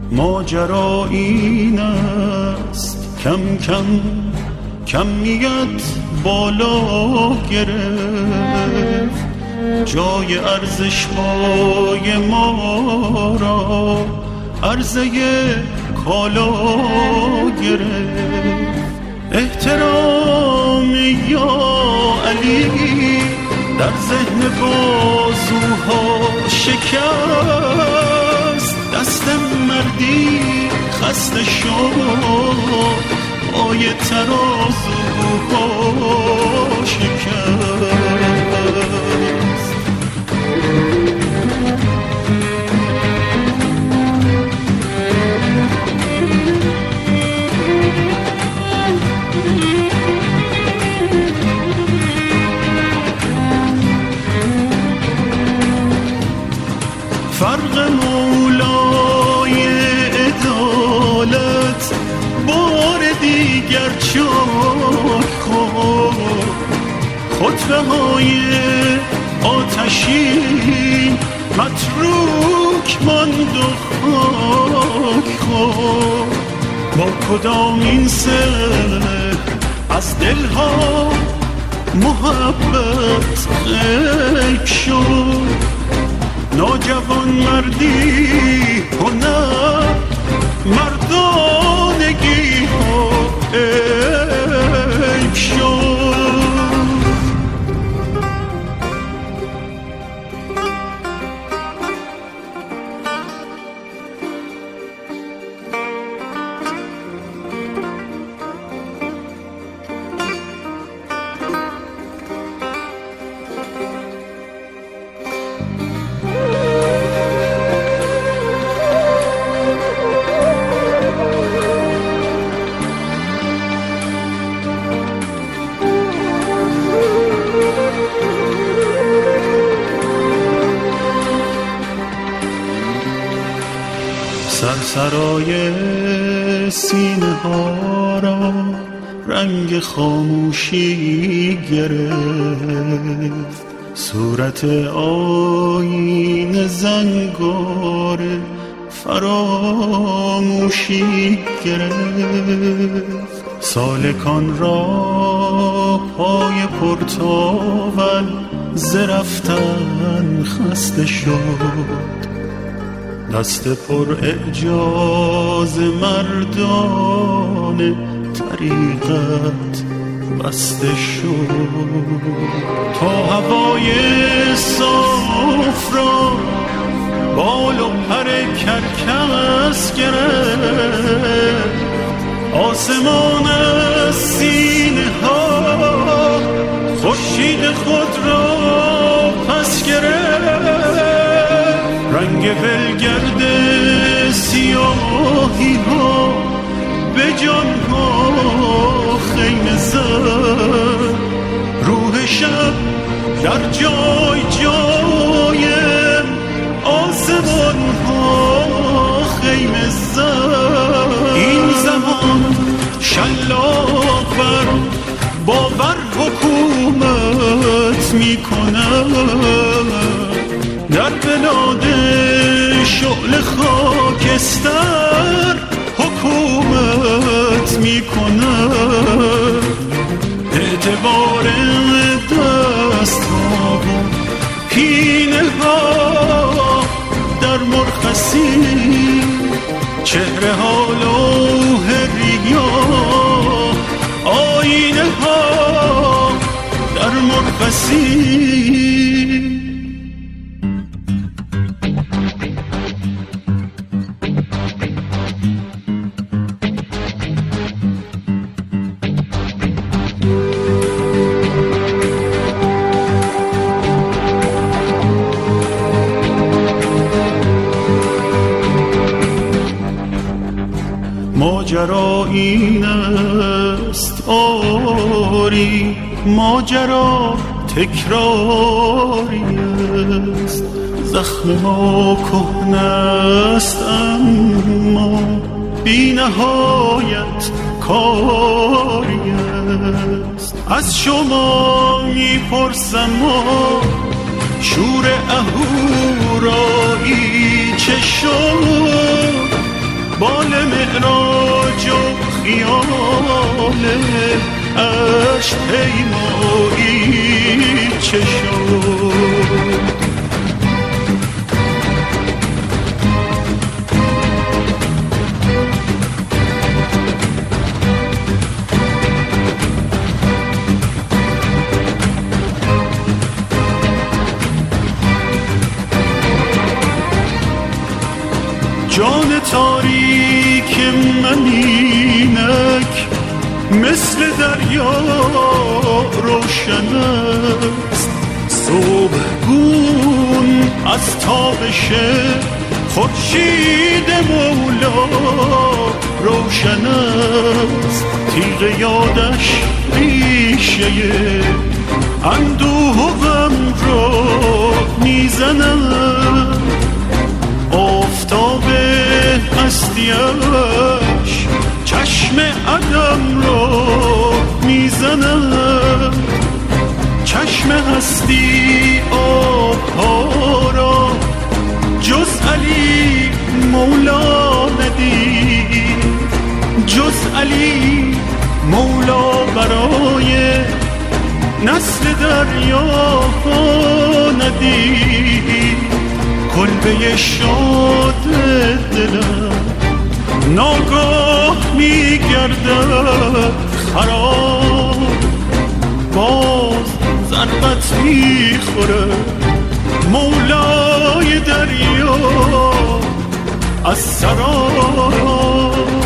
ماجرا این است کم کم کمیت بالا گرفت، جای ارزش‌های ما را عرضه کالا گرفت. احترام یا علی در ذهن بازوها شکست، دست مردی خسته شد، پای ترازوها شکست. فرق مولای عدالت بار دیگر چاک خورد، خطبه های آتشین متروک ماند و خاک خورد. با کدام این سر از دلها محبت غیب شد، ناجوان مردی هنر مردانگی ها عیب شد. سرسرای سینه ها را رنگ خاموشی گرفت، صورت آینه زنگار فراموشی گرفت. سالکان را پای پرتاول ز رفتن خسته شد، دست پر اعجاز مردان طریقت بسته شد. تا هوای صاف را بال و پر کرکس گرفت، آسمان از سینه ها خورشید خود را پس گرفت. رنگ ولگرد سیاهی ها به جان ها خیمه زد، روح شب در جای جای آسمان ها خیمه زد. این زمان شلاق بر باور حکومت می کند، در بلاد شعل خاکستر حکومت می کند. اعتبار دست ها و پینه ها در مرخصی، چهره ها لوح ریا، آینه ها در مرخصی. ماجرا این است آری، ماجرا تکراری است، زخم ما کهنه است اما بی نهایت کاری است. از شما میپرسم شور اهورایی چه شد، معراج و خیال عشق پیمایی چه شد؟ جان تاریک من اینک مثل دریا روشن است، صبحگون از تابش خورشید مولا روشن است. تیغ یادش ریشه اندوه و غم را میزند، آفتاب هستیش چشم عدم را میزند. چشم هستی آبها را جز علی مولا ندید، جز علی مولا برای نسل دریاها ندید. کلبه شاد دلم ناگاه میگردد خراب، باز ضربت میخوره مولای دریا از سراب.